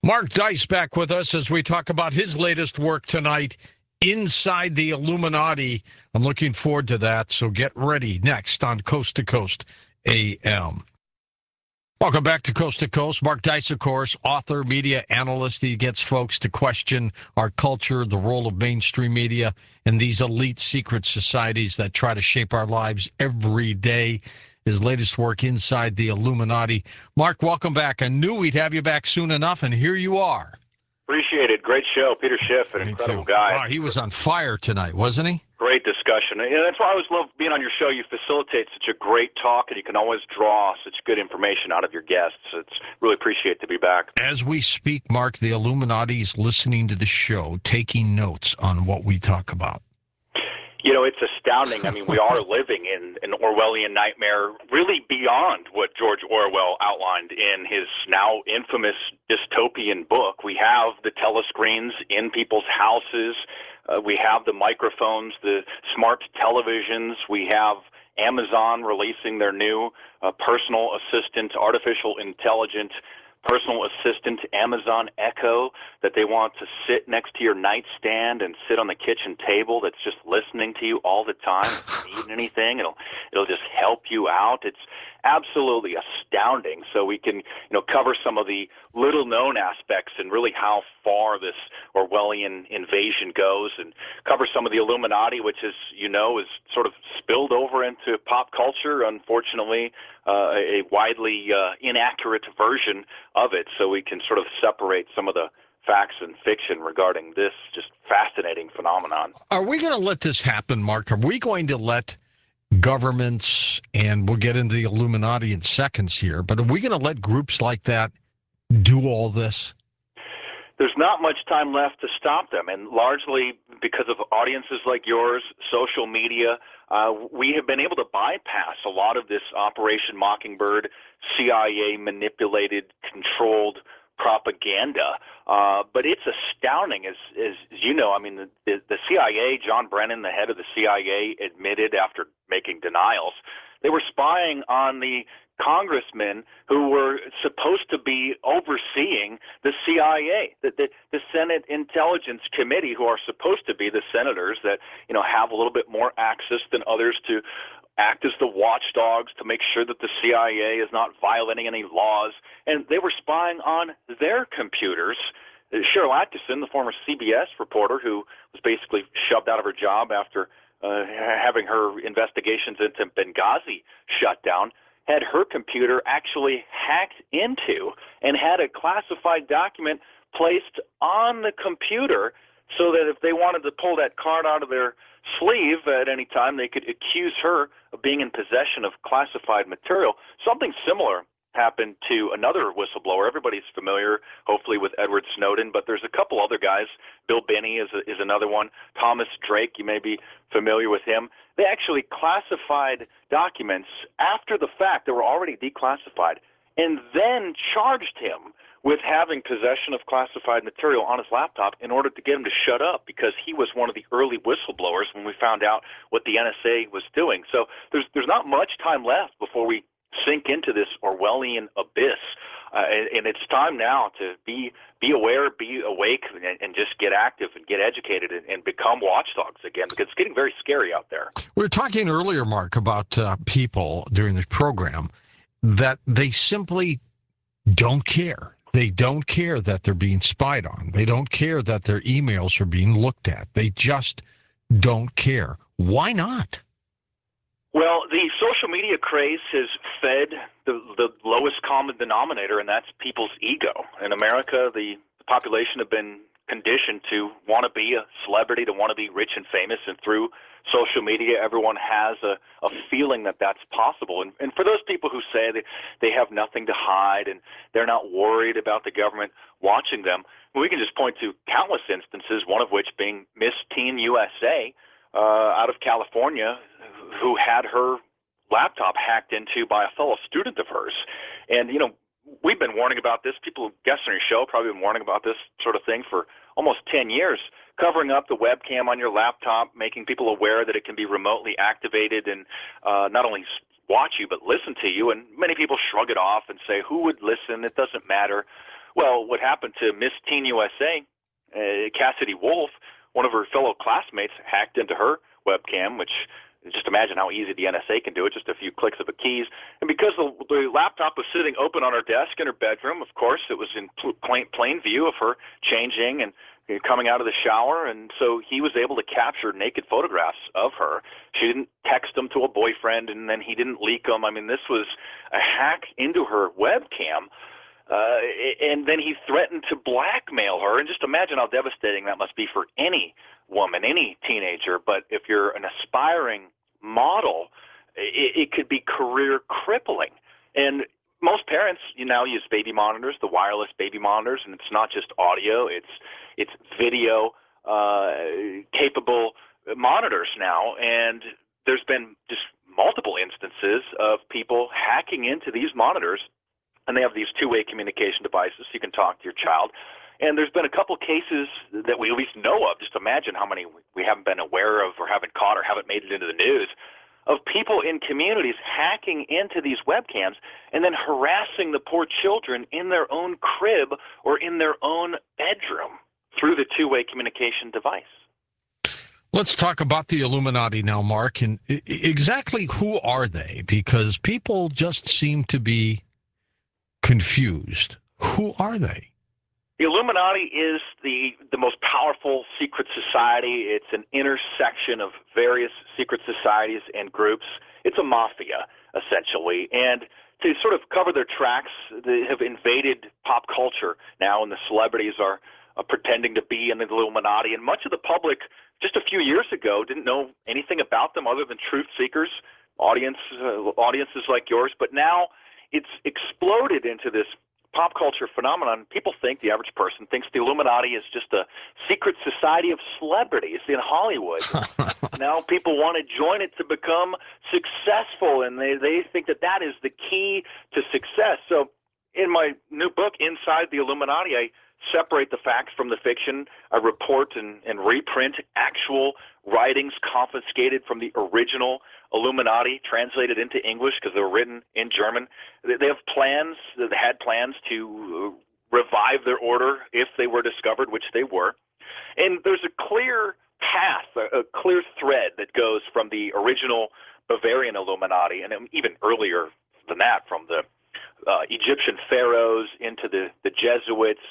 Mark Dice back with us as we talk about his latest work tonight, Inside the Illuminati. I'm looking forward to that, so get ready next on Coast to Coast AM. Welcome back to Coast to Coast. Mark Dice, of course, author, media analyst. He gets folks to question our culture, the role of mainstream media, and these elite secret societies that try to shape our lives every day. His latest work, Inside the Illuminati. Mark, welcome back. I knew we'd have you back soon enough, and here you are. Appreciate it. Great show. Peter Schiff, an incredible guy. Wow, he was on fire tonight, wasn't he? Great discussion. And that's why I always love being on your show. You facilitate such a great talk, and you can always draw such good information out of your guests. It's really appreciate to be back. As we speak, Mark, the Illuminati is listening to the show, taking notes on what we talk about. You know, it's astounding. I mean, we are living in an Orwellian nightmare, really beyond what George Orwell outlined in his now infamous dystopian book. We have the telescreens in people's houses. We have the microphones, the smart televisions. We have Amazon releasing their new personal assistant, artificial intelligent personal assistant, Amazon Echo, that they want to sit next to your nightstand and sit on the kitchen table that's just listening to you all the time. If you need anything, it'll just help you out. It's absolutely astounding. So we can, cover some of the little-known aspects and really how far this Orwellian invasion goes, and cover some of the Illuminati, which is sort of spilled over into pop culture, unfortunately, a widely inaccurate version of it. So we can sort of separate some of the facts and fiction regarding this just fascinating phenomenon. Are we going to let this happen, Mark? Are we going to let governments, and we'll get into the Illuminati in seconds here, but are we going to let groups like that do all this? There's not much time left to stop them, and largely because of audiences like yours, social media, we have been able to bypass a lot of this Operation Mockingbird, CIA-manipulated, controlled propaganda. But it's astounding, as you know. I mean, the CIA, John Brennan, the head of the CIA, admitted after making denials, they were spying on the congressmen who were supposed to be overseeing the CIA, the Senate Intelligence Committee, who are supposed to be the senators that have a little bit more access than others to act as the watchdogs to make sure that the CIA is not violating any laws. And they were spying on their computers. Cheryl Atkinson, the former CBS reporter who was basically shoved out of her job after having her investigations into Benghazi shut down, had her computer actually hacked into and had a classified document placed on the computer so that if they wanted to pull that card out of their sleeve at any time, they could accuse her of being in possession of classified material. Something similar happened to another whistleblower. Everybody's familiar, hopefully, with Edward Snowden, but there's a couple other guys. Bill Binney is another one. Thomas Drake, you may be familiar with him. They actually classified documents after the fact. They were already declassified, and then charged him with having possession of classified material on his laptop in order to get him to shut up, because he was one of the early whistleblowers when we found out what the NSA was doing. So there's not much time left before we sink into this Orwellian abyss, and it's time now to be aware, be awake, and just get active and get educated and become watchdogs again, because it's getting very scary out there. We were talking earlier, Mark, about people during the program that they simply don't care. They don't care that they're being spied on. They don't care that their emails are being looked at. They just don't care. Why not? Well, the social media craze has fed the lowest common denominator, and that's people's ego. In America, the population have been conditioned to want to be a celebrity, to want to be rich and famous, and through social media, everyone has a feeling that that's possible. And for those people who say that they have nothing to hide and they're not worried about the government watching them, we can just point to countless instances, one of which being Miss Teen USA out of California, who had her laptop hacked into by a fellow student of hers. And, we've been warning about this. People, guests on your show, probably been warning about this sort of thing for almost 10 years, covering up the webcam on your laptop, making people aware that it can be remotely activated and not only watch you but listen to you. And many people shrug it off and say, who would listen? It doesn't matter. Well, what happened to Miss Teen USA, Cassidy Wolf, one of her fellow classmates hacked into her webcam, which just imagine how easy the NSA can do it, just a few clicks of the keys. And because the laptop was sitting open on her desk in her bedroom, of course, it was in plain view of her changing and coming out of the shower. And so he was able to capture naked photographs of her. She didn't text them to a boyfriend, and then he didn't leak them. I mean, this was a hack into her webcam. And then he threatened to blackmail her. And just imagine how devastating that must be for any woman, any teenager. But if you're an aspiring model, it could be career crippling. And most parents, now use baby monitors, the wireless baby monitors, and it's not just audio; it's video capable monitors now. And there's been just multiple instances of people hacking into these monitors. And they have these two-way communication devices, so you can talk to your child. And there's been a couple cases that we at least know of. Just imagine how many we haven't been aware of or haven't caught or haven't made it into the news, of people in communities hacking into these webcams and then harassing the poor children in their own crib or in their own bedroom through the two-way communication device. Let's talk about the Illuminati now, Mark. And exactly who are they? Because people just seem to be confused. Who are they? The Illuminati is the most powerful secret society. It's an intersection of various secret societies and groups. It's a mafia, essentially. And to sort of cover their tracks, they have invaded pop culture now, and the celebrities are pretending to be in the Illuminati. And much of the public, just a few years ago, didn't know anything about them other than truth seekers, audiences like yours. But now it's exploded into this pop culture phenomenon. People think, the average person thinks, the Illuminati is just a secret society of celebrities in Hollywood. Now people want to join it to become successful, and they think that is the key to success. So in my new book, Inside the Illuminati, I separate the facts from the fiction. I report and reprint actual writings confiscated from the original Illuminati, translated into English because they were written in German. They have plans, they had plans to revive their order if they were discovered, which they were. And there's a clear path, a clear thread that goes from the original Bavarian Illuminati, and even earlier than that, from the Egyptian pharaohs into the Jesuits,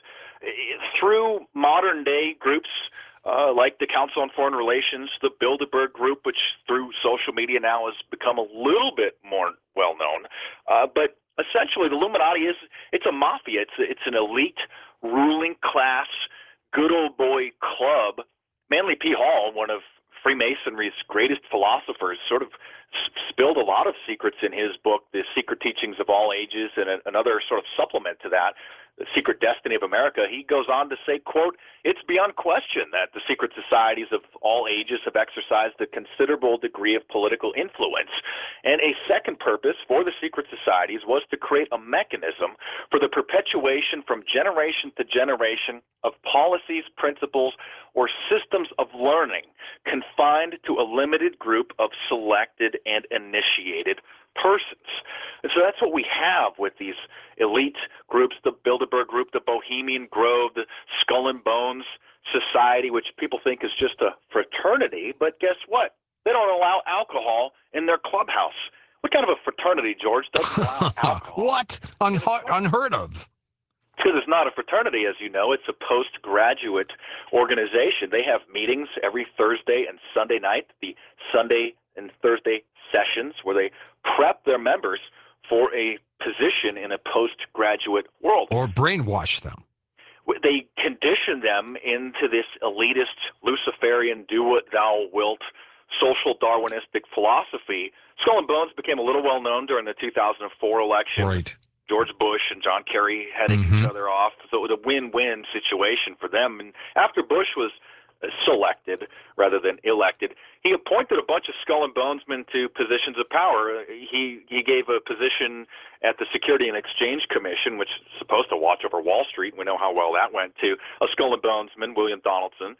through modern-day groups like the Council on Foreign Relations, the Bilderberg Group, which through social media now has become a little bit more well-known. But essentially, the Illuminati it's a mafia. It's an elite ruling class, good old boy club. Manly P. Hall, one of Freemasonry's greatest philosophers, sort of spilled a lot of secrets in his book, The Secret Teachings of All Ages, and another sort of supplement to that, The Secret Destiny of America. He goes on to say, quote, "It's beyond question that the secret societies of all ages have exercised a considerable degree of political influence. And a second purpose for the secret societies was to create a mechanism for the perpetuation from generation to generation of policies, principles, or systems of learning confined to a limited group of selected and initiated persons." And so that's what we have with these elite groups, the Bilderberg Group, the Bohemian Grove, the Skull and Bones Society, which people think is just a fraternity. But guess what? They don't allow alcohol in their clubhouse. What kind of a fraternity, George, doesn't allow alcohol? What? Unheard of. Because it's not a fraternity, as you know. It's a postgraduate organization. They have meetings every Thursday and Sunday night, the Sunday and Thursday sessions, where they prep their members for a position in a postgraduate world. Or brainwash them. They condition them into this elitist, Luciferian, do-what-thou-wilt, social Darwinistic philosophy. Skull and Bones became a little well-known during the 2004 election. Right. George Bush and John Kerry heading each other off. So it was a win-win situation for them. And after Bush was selected rather than elected, he appointed a bunch of Skull and Bonesmen to positions of power. He gave a position at the Security and Exchange Commission, which is supposed to watch over Wall Street. We know how well that went, to a Skull and Bonesman, William Donaldson.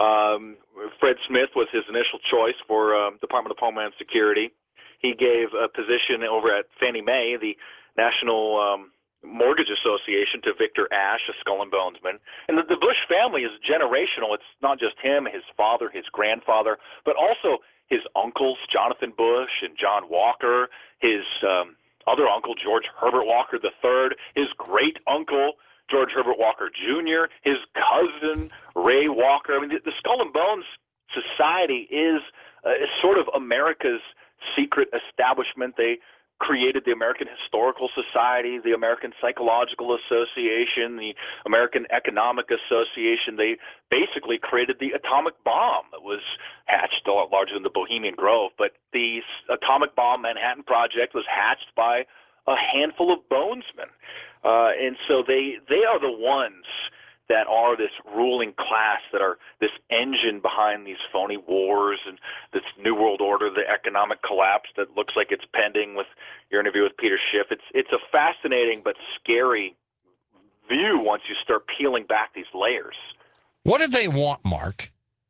Fred Smith was his initial choice for Department of Homeland Security. He gave a position over at Fannie Mae, the National Mortgage Association to Victor Ashe, a Skull and Bonesman. And the Bush family is generational. It's not just him, his father, his grandfather, but also his uncles, Jonathan Bush and John Walker, his other uncle, George Herbert Walker III, his great uncle, George Herbert Walker Jr., his cousin, Ray Walker. I mean, the Skull and Bones Society is sort of America's secret establishment. They created the American Historical Society, the American Psychological Association, the American Economic Association. They basically created the atomic bomb that was hatched a lot larger than the Bohemian Grove. But the atomic bomb Manhattan Project was hatched by a handful of bonesmen. And so they are the ones that are this ruling class, that are this engine behind these phony wars and this New World Order, the economic collapse that looks like it's pending with your interview with Peter Schiff. It's a fascinating but scary view once you start peeling back these layers. What do they want, Mark?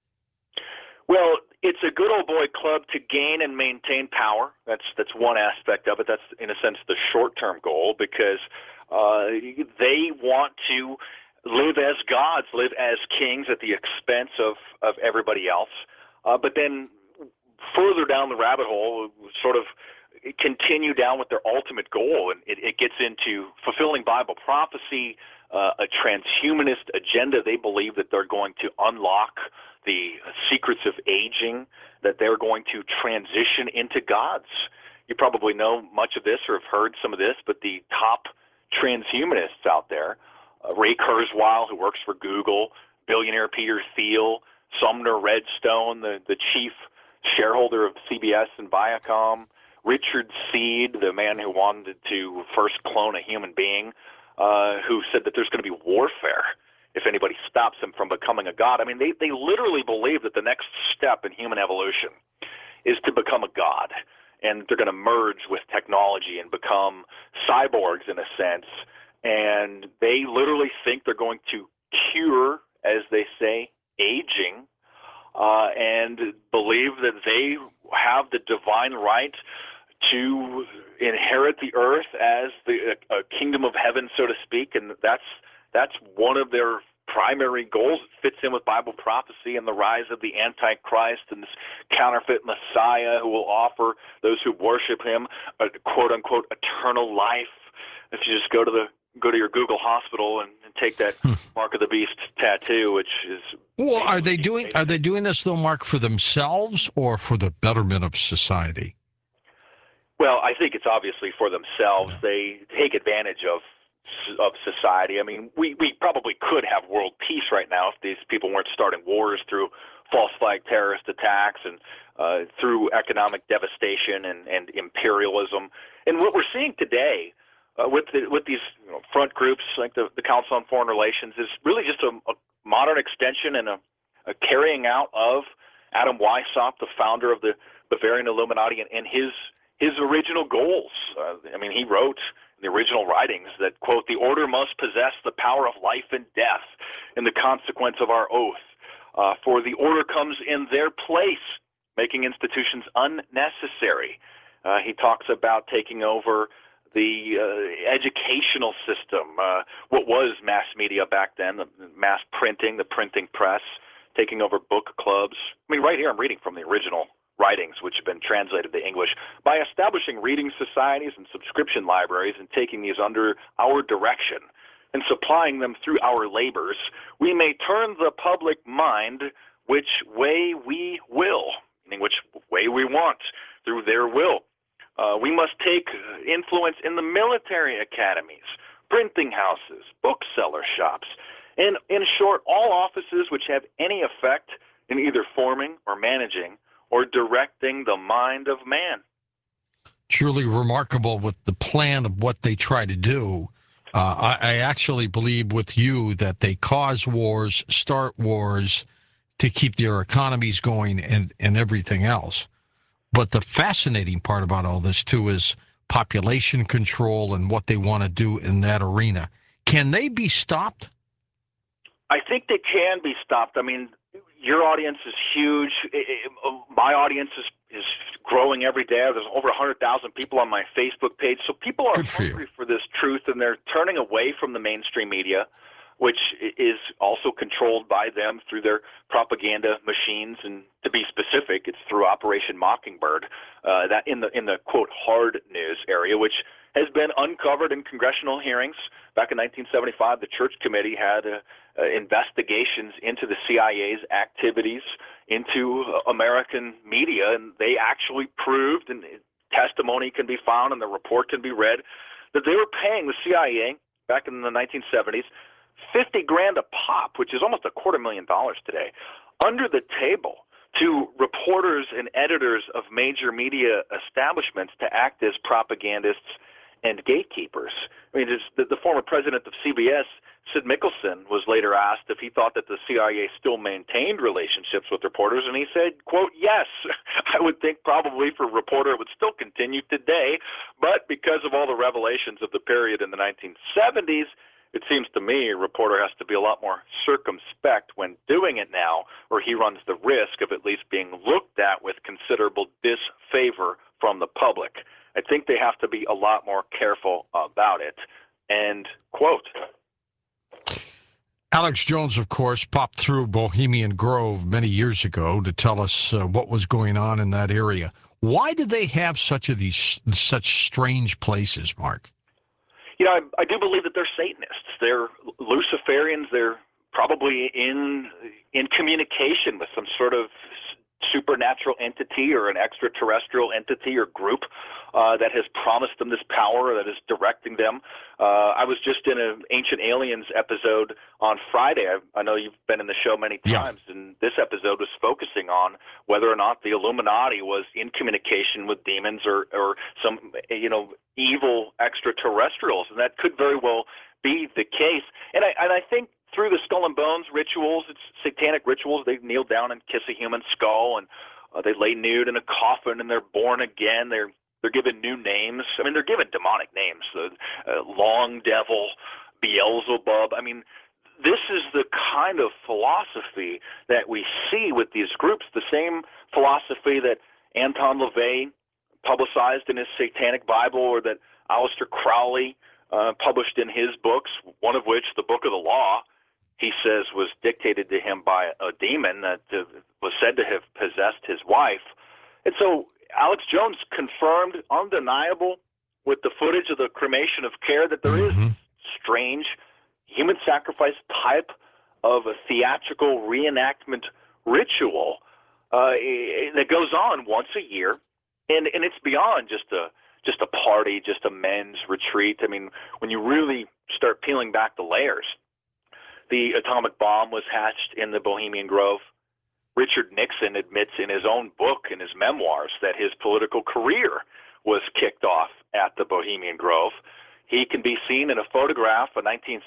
Well, it's a good old boy club to gain and maintain power. That's one aspect of it. That's, in a sense, the short-term goal, because they want to live as gods, live as kings at the expense of everybody else. But then further down the rabbit hole, sort of continue down with their ultimate goal, and it gets into fulfilling Bible prophecy, a transhumanist agenda. They believe that they're going to unlock the secrets of aging, that they're going to transition into gods. You probably know much of this or have heard some of this, but the top transhumanists out there, Ray Kurzweil, who works for Google, billionaire Peter Thiel, Sumner Redstone, the chief shareholder of CBS and Viacom, Richard Seed, the man who wanted to first clone a human being, who said that there's going to be warfare if anybody stops him from becoming a god. I mean, they literally believe that the next step in human evolution is to become a god, and they're going to merge with technology and become cyborgs in a sense. And they literally think they're going to cure, as they say, aging, and believe that they have the divine right to inherit the earth as a kingdom of heaven, so to speak. And that's one of their primary goals. It fits in with Bible prophecy and the rise of the Antichrist and this counterfeit Messiah who will offer those who worship him a quote-unquote eternal life. If you just go to your Google Hospital and take that Mark of the Beast tattoo, which is... Well, are they doing this, though, Mark, for themselves or for the betterment of society? Well, I think it's obviously for themselves. Yeah. They take advantage of society. I mean, we probably could have world peace right now if these people weren't starting wars through false flag terrorist attacks and through economic devastation and imperialism. And what we're seeing today with these front groups like the Council on Foreign Relations is really just a modern extension and a carrying out of Adam Weishaupt, the founder of the Bavarian Illuminati, and his original goals. I mean, he wrote in the original writings that, quote, the order must possess the power of life and death in the consequence of our oath. For the order comes in their place, making institutions unnecessary. He talks about taking over the educational system, what was mass media back then, the mass printing, the printing press, taking over book clubs. I mean, right here I'm reading from the original writings, which have been translated to English. By establishing reading societies and subscription libraries and taking these under our direction and supplying them through our labors, we may turn the public mind which way we will, meaning which way we want, through their will. We must take influence in the military academies, printing houses, bookseller shops, and, in short, all offices which have any effect in either forming or managing or directing the mind of man. Truly remarkable with the plan of what they try to do. I actually believe with you that they cause wars, start wars to keep their economies going and everything else. But the fascinating part about all this, too, is population control and what they want to do in that arena. Can they be stopped? I think they can be stopped. I mean, your audience is huge. My audience is growing every day. There's over 100,000 people on my Facebook page. So people are hungry for this truth, and they're turning away from the mainstream media, which is also controlled by them through their propaganda machines. And to be specific, it's through Operation Mockingbird, that in the quote hard news area, which has been uncovered in congressional hearings. Back in 1975, the Church Committee had investigations into the CIA's activities into American media, and they actually proved, and testimony can be found and the report can be read, that they were paying the CIA back in the 1970s $50,000 a pop, which is almost $250,000 today, under the table to reporters and editors of major media establishments to act as propagandists and gatekeepers. I mean, the former president of CBS, Sid Mickelson, was later asked if he thought that the CIA still maintained relationships with reporters, and he said, quote, yes, I would think probably for a reporter it would still continue today, but because of all the revelations of the period in the 1970s, it seems to me a reporter has to be a lot more circumspect when doing it now, or he runs the risk of at least being looked at with considerable disfavor from the public. I think they have to be a lot more careful about it. End quote. Alex Jones, of course, popped through Bohemian Grove many years ago to tell us what was going on in that area. Why did they have such strange places, Mark? You know, I do believe that they're Satanists. They're Luciferians. They're probably in communication with some sort of supernatural entity or an extraterrestrial entity or group that has promised them this power, that is directing them. I was just in an Ancient Aliens episode on Friday. I know you've been in the show many times, and this episode was focusing on whether or not the Illuminati was in communication with demons or some, evil extraterrestrials, and that could very well be the case. And I think through the Skull and Bones rituals, it's satanic rituals. They kneel down and kiss a human skull, and they lay nude in a coffin, and they're born again. They're given new names. I mean, they're given demonic names. Long Devil, Beelzebub. I mean, this is the kind of philosophy that we see with these groups, the same philosophy that Anton LaVey publicized in his Satanic Bible, or that Aleister Crowley published in his books, one of which, the Book of the Law, he says was dictated to him by a demon that was said to have possessed his wife. And so Alex Jones confirmed, undeniable, with the footage of the cremation of care, that there is strange human sacrifice type of a theatrical reenactment ritual that goes on once a year, and it's beyond just a party, just a men's retreat. I mean, when you really start peeling back the layers, the atomic bomb was hatched in the Bohemian Grove. Richard Nixon admits in his own book, in his memoirs, that his political career was kicked off at the Bohemian Grove. He can be seen in a photograph, a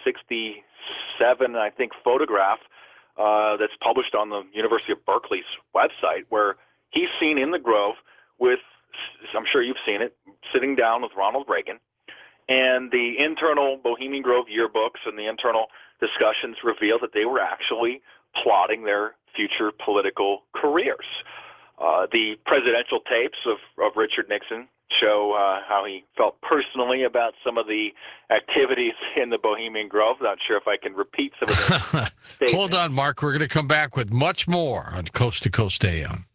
1967, I think, photograph that's published on the University of Berkeley's website, where he's seen in the Grove with, I'm sure you've seen it, sitting down with Ronald Reagan. And the internal Bohemian Grove yearbooks and the internal discussions reveal that they were actually plotting their future political careers. The presidential tapes of Richard Nixon show how he felt personally about some of the activities in the Bohemian Grove. Not sure if I can repeat some of those. Hold on, Mark. We're going to come back with much more on Coast to Coast AM.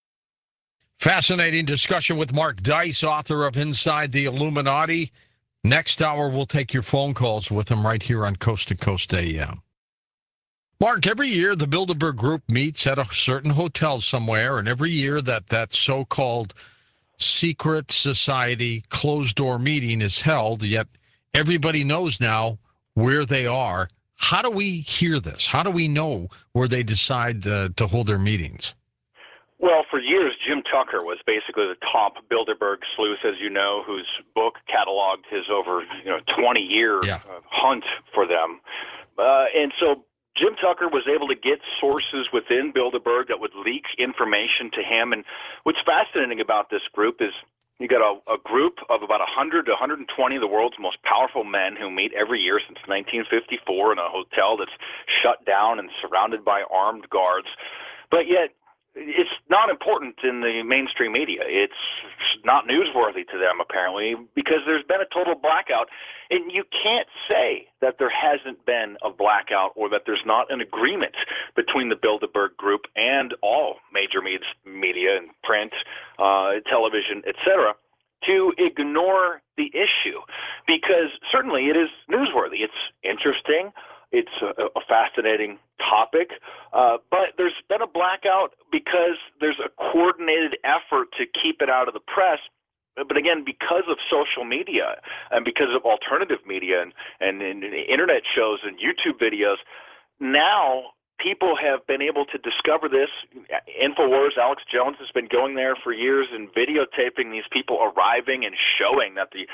Fascinating discussion with Mark Dice, author of Inside the Illuminati. Next hour, we'll take your phone calls with him right here on Coast to Coast AM. Mark, every year the Bilderberg Group meets at a certain hotel somewhere, and every year that so-called secret society closed-door meeting is held, yet everybody knows now where they are. How do we hear this? How do we know where they decide to hold their meetings? Well, for years, Jim Tucker was basically the top Bilderberg sleuth, as you know, whose book cataloged his over 20-year hunt for them. And so Jim Tucker was able to get sources within Bilderberg that would leak information to him. And what's fascinating about this group is you got a group of about 100 to 120 of the world's most powerful men who meet every year since 1954 in a hotel that's shut down and surrounded by armed guards. But yet, it's not important in the mainstream media. It's not newsworthy to them, apparently, because there's been a total blackout. And you can't say that there hasn't been a blackout or that there's not an agreement between the Bilderberg Group and all major media and print, television, etc., to ignore the issue, because certainly it is newsworthy. It's interesting. It's a fascinating topic, but there's been a blackout because there's a coordinated effort to keep it out of the press. But again, because of social media and because of alternative media and internet shows and YouTube videos, now people have been able to discover this. InfoWars, Alex Jones has been going there for years and videotaping these people arriving and showing that these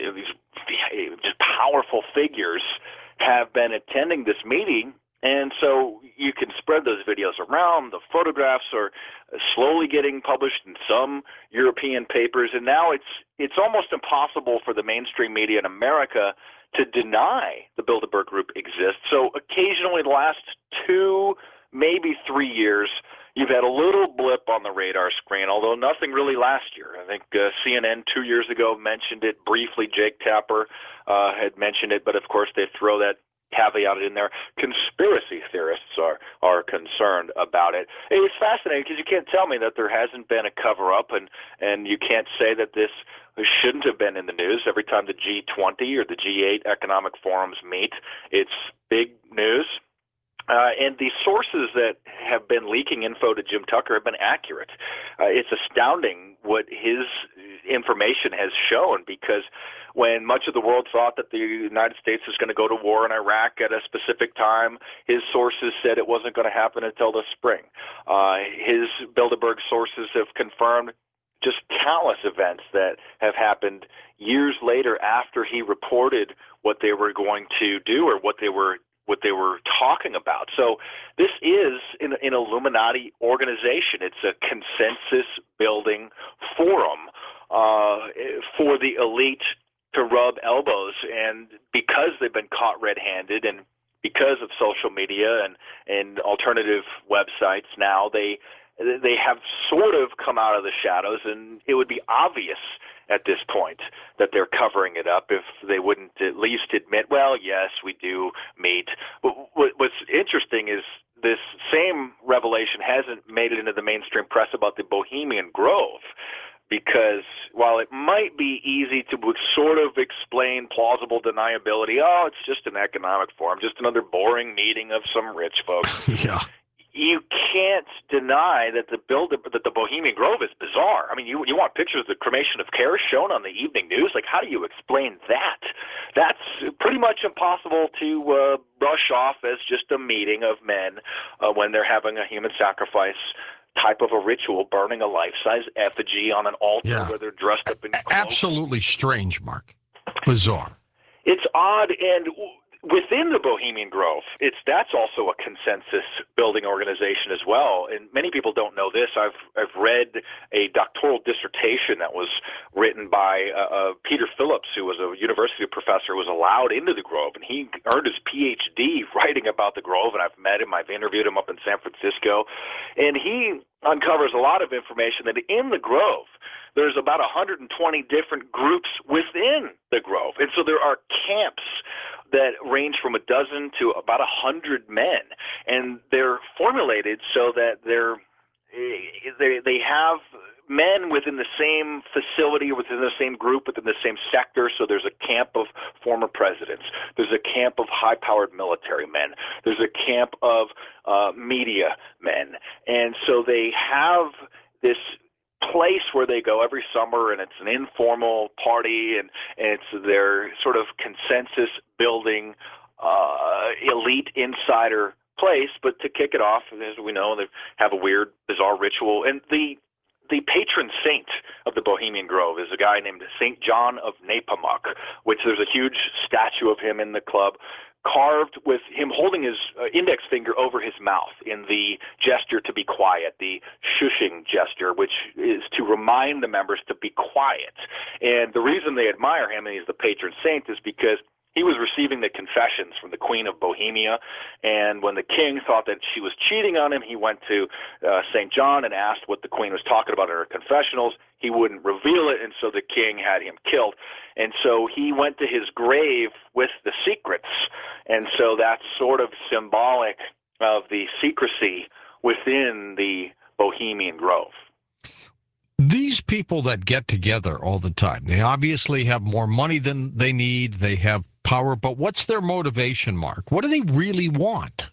just powerful figures have been attending this meeting. And so you can spread those videos around. The photographs are slowly getting published in some European papers, and now it's almost impossible for the mainstream media in America to deny the Bilderberg Group exists. So occasionally, the last 2, maybe 3 years, you've had a little blip on the radar screen, although nothing really last year. I think CNN 2 years ago mentioned it briefly. Jake Tapper had mentioned it, but of course they throw that caveat in there. Conspiracy theorists are concerned about it. It's fascinating because you can't tell me that there hasn't been a cover-up, and you can't say that this shouldn't have been in the news. Every time the G20 or the G8 economic forums meet, it's big news. And the sources that have been leaking info to Jim Tucker have been accurate. It's astounding what his information has shown, because when much of the world thought that the United States was going to go to war in Iraq at a specific time, his sources said it wasn't going to happen until the spring. His Bilderberg sources have confirmed just countless events that have happened years later after he reported what they were going to do or what they were talking about. So this is an Illuminati organization. It's a consensus-building forum for the elite to rub elbows. And because they've been caught red-handed and because of social media and alternative websites now, they have sort of come out of the shadows, and it would be obvious at this point that they're covering it up if they wouldn't at least admit, well, yes, we do meet. What's interesting is this same revelation hasn't made it into the mainstream press about the Bohemian Grove, because while it might be easy to sort of explain plausible deniability, oh, it's just an economic forum, just another boring meeting of some rich folks. Yeah. You can't deny that the Bohemian Grove is bizarre. I mean, you want pictures of the cremation of care shown on the evening news? Like, how do you explain that? That's pretty much impossible to brush off as just a meeting of men when they're having a human sacrifice type of a ritual, burning a life-size effigy on an altar where they're dressed up in clothes. Absolutely strange, Mark. Bizarre. It's odd, and within the Bohemian Grove, that's also a consensus-building organization as well. And many people don't know this. I've read a doctoral dissertation that was written by Peter Phillips, who was a university professor, who was allowed into the Grove, and he earned his PhD writing about the Grove. And I've met him. I've interviewed him up in San Francisco, and he uncovers a lot of information that in the Grove, there's about 120 different groups within the Grove. And so there are camps that range from a dozen to about 100 men. And they're formulated so that they have men within the same facility, within the same group, within the same sector. So there's a camp of former presidents. There's a camp of high-powered military men. There's a camp of media men. And so they have this place where they go every summer, and it's an informal party, and it's their sort of consensus building elite insider place. But to kick it off, as we know, they have a weird, bizarre ritual. And the patron saint of the Bohemian Grove is a guy named St. John of Nepomuk, which there's a huge statue of him in the club, carved with him holding his index finger over his mouth in the gesture to be quiet, the shushing gesture, which is to remind the members to be quiet. And the reason they admire him, and he's the patron saint, is because he was receiving the confessions from the Queen of Bohemia, and when the king thought that she was cheating on him, he went to St. John and asked what the Queen was talking about in her confessionals. He wouldn't reveal it, and so the king had him killed. And so he went to his grave with the secrets, and so that's sort of symbolic of the secrecy within the Bohemian Grove. These people that get together all the time, they obviously have more money than they need. They have power, but what's their motivation, Mark? What do they really want?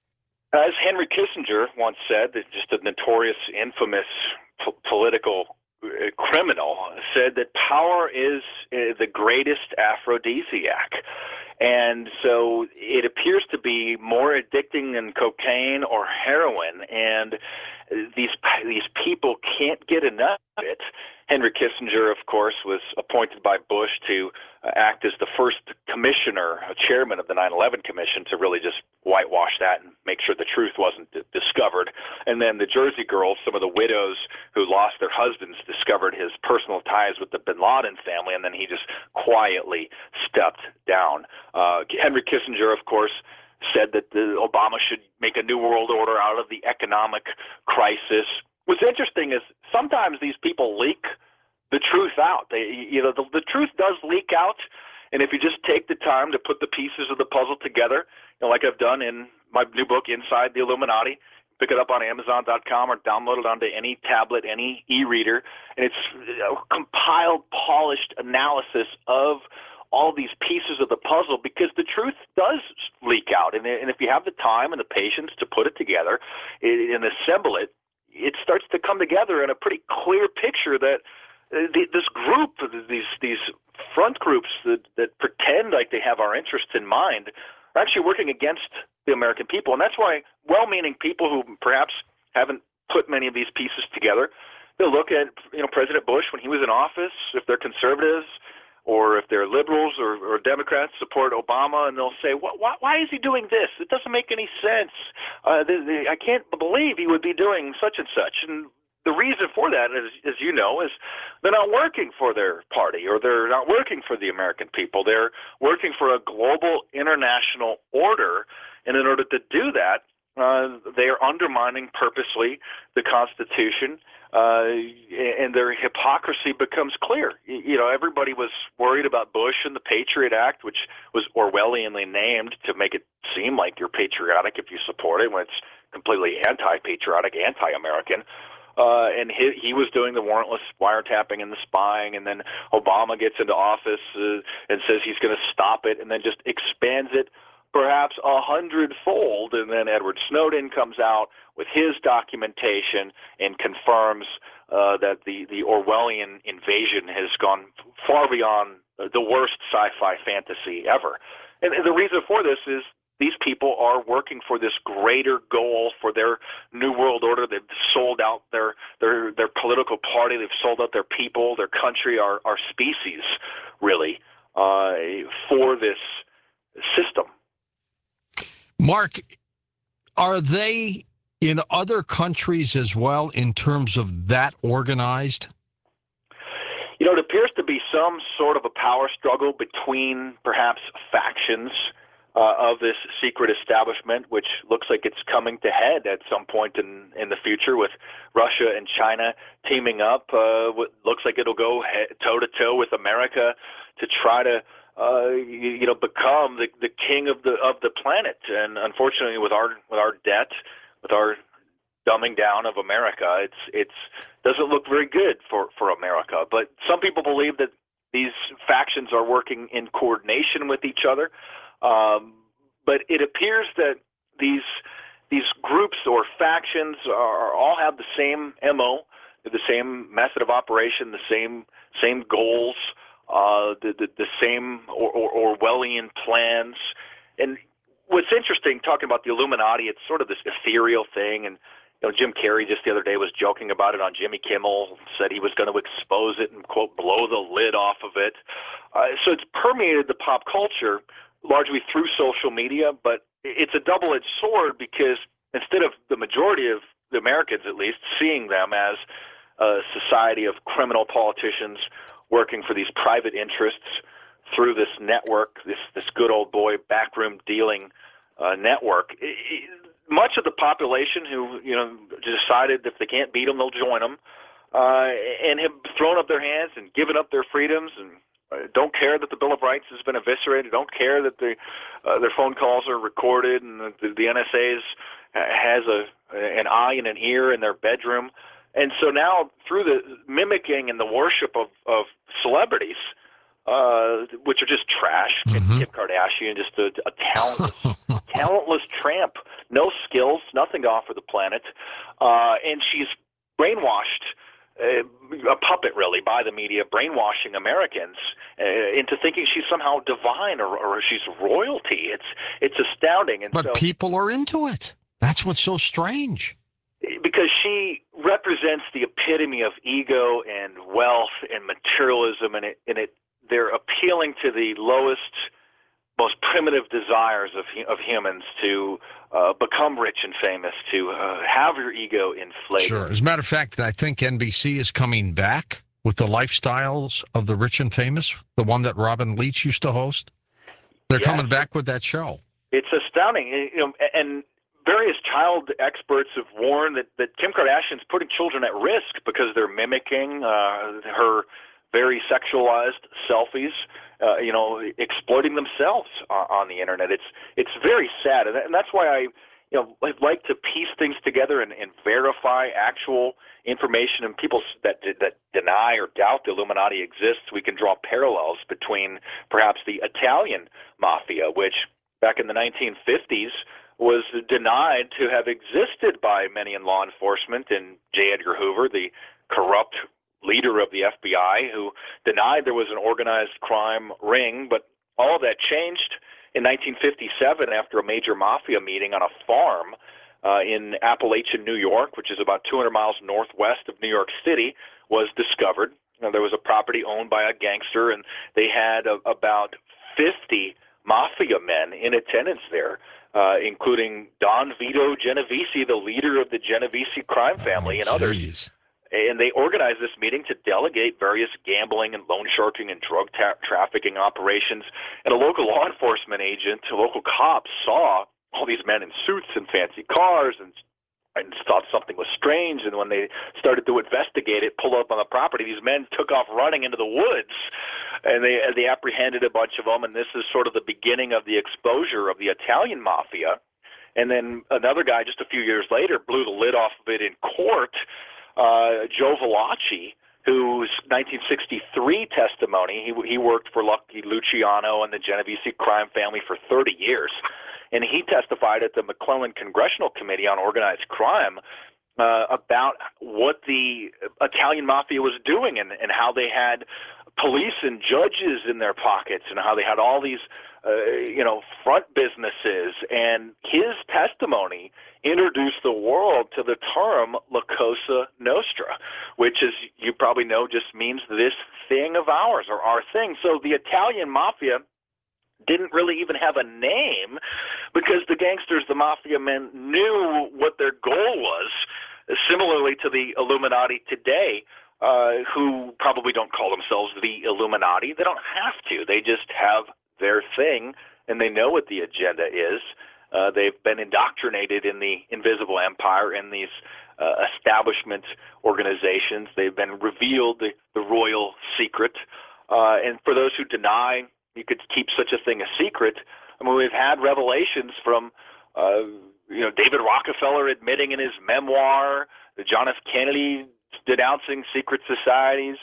As Henry Kissinger once said, that just a notorious, infamous political criminal, said that power is the greatest aphrodisiac. And so it appears to be more addicting than cocaine or heroin, and these people can't get enough of it. Henry Kissinger, of course, was appointed by Bush to act as the first commissioner, chairman of the 9/11 Commission, to really just whitewash that and make sure the truth wasn't discovered. And then the Jersey Girls, some of the widows who lost their husbands, discovered his personal ties with the bin Laden family, and then he just quietly stepped down. Henry Kissinger, of course, said that Obama should make a new world order out of the economic crisis. What's interesting is sometimes these people leak the truth out. The truth does leak out, and if you just take the time to put the pieces of the puzzle together, like I've done in my new book, Inside the Illuminati, pick it up on Amazon.com or download it onto any tablet, any e-reader, and it's a compiled, polished analysis of all these pieces of the puzzle, because the truth does leak out. And if you have the time and the patience to put it together and assemble it, it starts to come together in a pretty clear picture that this group, these front groups that pretend like they have our interests in mind, are actually working against the American people. And that's why well-meaning people who perhaps haven't put many of these pieces together, they'll look at President Bush when he was in office, if they're conservatives, or if they're liberals or Democrats, support Obama, and they'll say, why is he doing this? It doesn't make any sense. I can't believe he would be doing such and such. And the reason for that, as you know, is they're not working for their party, or they're not working for the American people. They're working for a global international order, and in order to do that, they are undermining purposely the Constitution, and their hypocrisy becomes clear. Everybody was worried about Bush and the Patriot Act, which was Orwellianly named to make it seem like you're patriotic if you support it, when it's completely anti-patriotic, anti-American. And he was doing the warrantless wiretapping and the spying, and then Obama gets into office and says he's going to stop it, and then just expands it perhaps 100-fold, and then Edward Snowden comes out with his documentation and confirms that the Orwellian invasion has gone far beyond the worst sci-fi fantasy ever. And the reason for this is these people are working for this greater goal, for their new world order. They've sold out their political party. They've sold out their people, their country, our species, really, for this system. Mark, are they in other countries as well in terms of that organized? It appears to be some sort of a power struggle between perhaps factions of this secret establishment, which looks like it's coming to head at some point in the future, with Russia and China teaming up. Looks like it'll go toe-to-toe with America to try to become the king of the planet. And unfortunately, with our debt, with our dumbing down of America, it's doesn't look very good for America. But some people believe that these factions are working in coordination with each other. But it appears that these groups or factions all have the same MO, the same method of operation, the same goals. The same Orwellian plans. And what's interesting, talking about the Illuminati, it's sort of this ethereal thing. And Jim Carrey just the other day was joking about it on Jimmy Kimmel, said he was going to expose it and, quote, blow the lid off of it. So it's permeated the pop culture largely through social media, but it's a double-edged sword, because instead of the majority of the Americans, at least, seeing them as a society of criminal politicians working for these private interests through this network, this good old boy backroom dealing network. Much of the population who decided if they can't beat them, they'll join them, and have thrown up their hands and given up their freedoms and don't care that the Bill of Rights has been eviscerated, don't care that their phone calls are recorded and the NSA has an eye and an ear in their bedroom. And so now through the mimicking and the worship of celebrities, which are just trash, Mm-hmm. Kim Kardashian, just a talentless tramp, no skills, nothing to offer the planet, and she's brainwashed, a puppet really by the media, brainwashing Americans into thinking she's somehow divine or she's royalty. It's astounding. And But so, people are into it. That's what's so strange. because she represents the epitome of ego and wealth and materialism, and they're appealing to the lowest, most primitive desires of humans to become rich and famous, to have your ego inflated. Sure. As a matter of fact, I think NBC is coming back with the lifestyles of the rich and famous, the one that Robin Leach used to host. They're coming back with that show. It's astounding, and various child experts have warned that Kim Kardashian's putting children at risk because they're mimicking her very sexualized selfies, exploiting themselves on the internet. It's very sad, and that's why I'd like to piece things together and verify actual information. And people that deny or doubt the Illuminati exists, we can draw parallels between perhaps the Italian mafia, which back in the 1950s was denied to have existed by many in law enforcement, and J. Edgar Hoover, the corrupt leader of the FBI, who denied there was an organized crime ring. But all of that changed in 1957 after a major mafia meeting on a farm in Appalachian, New York, which is about 200 miles northwest of New York City, was discovered. There was a property owned by a gangster, and they had about 50 mafia men in attendance there, including Don Vito Genovese, the leader of the Genovese crime family, and others. And they organized this meeting to delegate various gambling and loan sharking and drug trafficking operations. And a local law enforcement agent, local cops, saw all these men in suits and fancy cars and thought something was strange. And when they started to investigate it, pull up on the property, these men took off running into the woods, and they apprehended a bunch of them. And this is sort of the beginning of the exposure of the Italian mafia. And then another guy just a few years later blew the lid off of it in court. Joe Valachi, whose 1963 testimony, he worked for Lucky Luciano and the Genovese crime family for 30 years, and he testified at the McClellan Congressional Committee on Organized Crime about what the Italian mafia was doing and how they had police and judges in their pockets and how they had all these front businesses. And his testimony introduced the world to the term La Cosa Nostra, which, as you probably know, just means this thing of ours, or our thing. So the Italian mafia didn't really even have a name because the gangsters, the mafia men, knew what their goal was, similarly to the Illuminati today, who probably don't call themselves the Illuminati. They don't have to. They just have their thing, and they know what the agenda is. They've been indoctrinated in the invisible empire and these establishment organizations. They've been revealed the royal secret. And for those who deny you could keep such a thing a secret, I mean, we've had revelations from David Rockefeller admitting in his memoir, John F. Kennedy denouncing secret societies,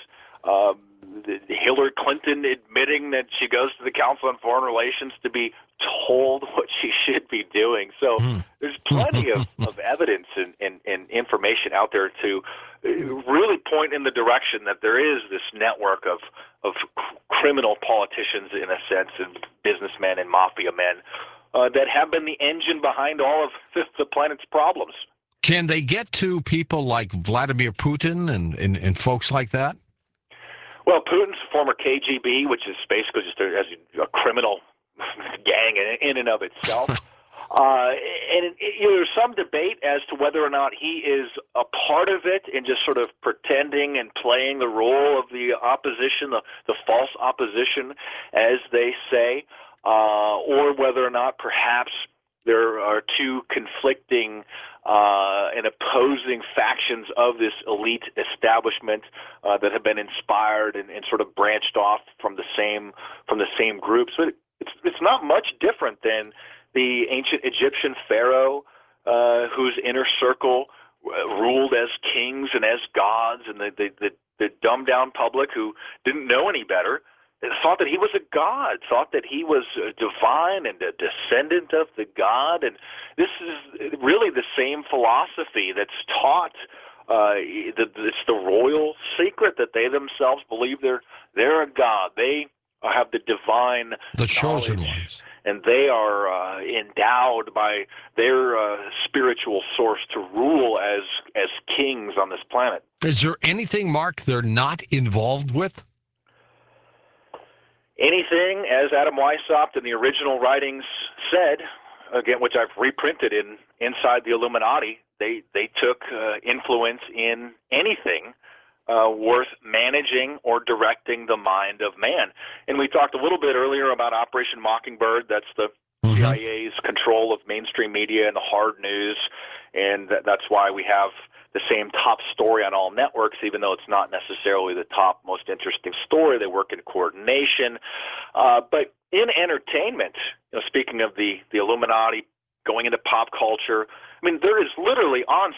Hillary Clinton admitting that she goes to the Council on Foreign Relations to be told what she should be doing. So there's plenty of evidence and information out there to really point in the direction that there is this network of criminal politicians, in a sense, and businessmen and mafia men that have been the engine behind all of the planet's problems. Can they get to people like Vladimir Putin and folks like that? Well, Putin's former KGB, which is basically just a criminal gang in and of itself. There's some debate as to whether or not he is a part of it and just sort of pretending and playing the role of the opposition, the false opposition, as they say, or whether or not perhaps there are two conflicting and opposing factions of this elite establishment that have been inspired and sort of branched off from the same group. So it's not much different than the ancient Egyptian pharaoh whose inner circle ruled as kings and as gods, and the dumbed-down public who didn't know any better thought that he was a god, thought that he was divine and a descendant of the god. And this is really the same philosophy that's taught. It's the royal secret that they themselves believe they're a god. They have the divine, the chosen knowledge, ones, and they are endowed by their spiritual source to rule as kings on this planet. Is there anything, Mark, they're not involved with? Anything, as Adam Weishaupt in the original writings said, again, which I've reprinted inside the Illuminati, they took influence in anything worth managing or directing the mind of man. And we talked a little bit earlier about Operation Mockingbird. That's the CIA's control of mainstream media and the hard news, and that's why we have the same top story on all networks, even though it's not necessarily the top most interesting story. They work in coordination. But in entertainment, speaking of the Illuminati going into pop culture, I mean, there is literally on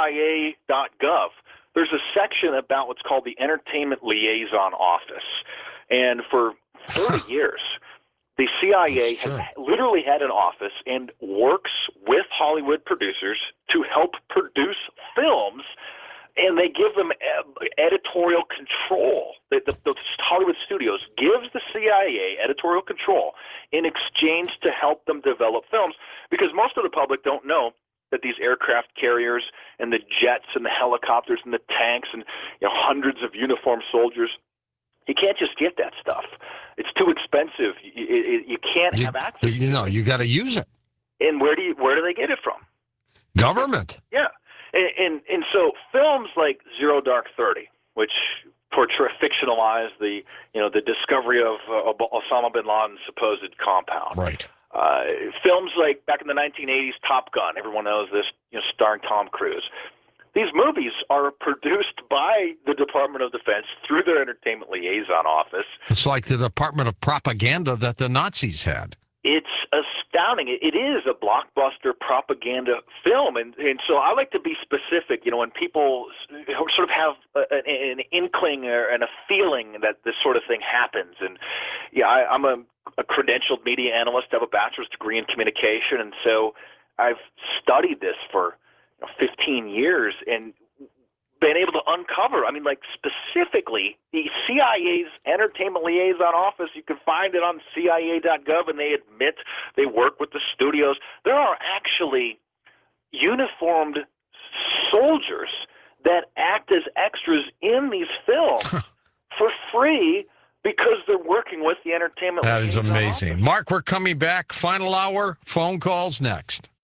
CIA.gov, there's a section about what's called the Entertainment Liaison Office. And for 30 years, the CIA has literally had an office and works with Hollywood producers to help produce films, and they give them editorial control. The Hollywood studios gives the CIA editorial control in exchange to help them develop films, because most of the public don't know that these aircraft carriers and the jets and the helicopters and the tanks and hundreds of uniformed soldiers, you can't just get that stuff. It's too expensive. You can't have access. You got to use it. And where do they get it from? Government. Yeah, and so films like Zero Dark 30, which fictionalize the discovery of Osama bin Laden's supposed compound. Right. Films like back in the 1980s, Top Gun. Everyone knows this. Starring Tom Cruise. These movies are produced by the Department of Defense through their Entertainment Liaison Office. It's like the Department of Propaganda that the Nazis had. It's astounding. It is a blockbuster propaganda film. And so I like to be specific, when people sort of have an inkling and a feeling that this sort of thing happens. And I'm a credentialed media analyst. I have a bachelor's degree in communication. And so I've studied this for 15 years and been able to uncover, specifically the CIA's Entertainment Liaison Office. You can find it on CIA.gov, and they admit they work with the studios. There are actually uniformed soldiers that act as extras in these films for free because they're working with the Entertainment Liaison That is amazing. Office. Mark, we're coming back. Final hour, phone calls next.